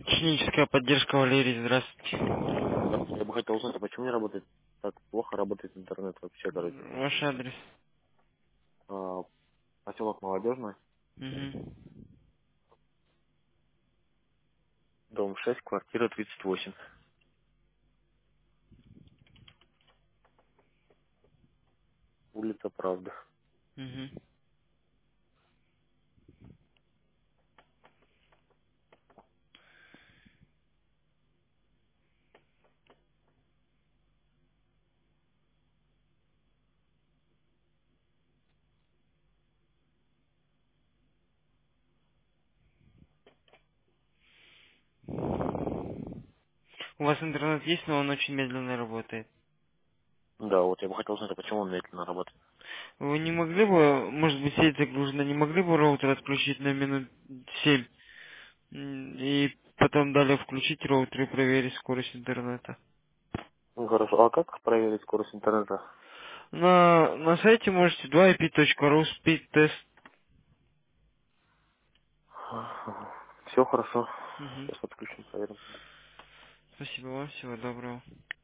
Техническая поддержка, Валерий, здравствуйте. Здравствуйте. Я бы хотел узнать, а почему не работает так плохо работает интернет вообще, короче. Ваш адрес. А, Поселок Молодежный, Угу. дом 6, квартира 38. Улица Правда. Угу. У вас интернет есть, но он очень медленно работает. Да, вот я бы хотел узнать, а почему он медленно работает. Вы не могли бы, может быть, сеть загружена, не могли бы роутер отключить на минут 7 и потом далее включить роутер и проверить скорость интернета? Ну хорошо, а как проверить скорость интернета? На сайте можете 2ip.ru speed test. Все хорошо. Угу. Сейчас подключим, проверим. Спасибо вам, всего доброго.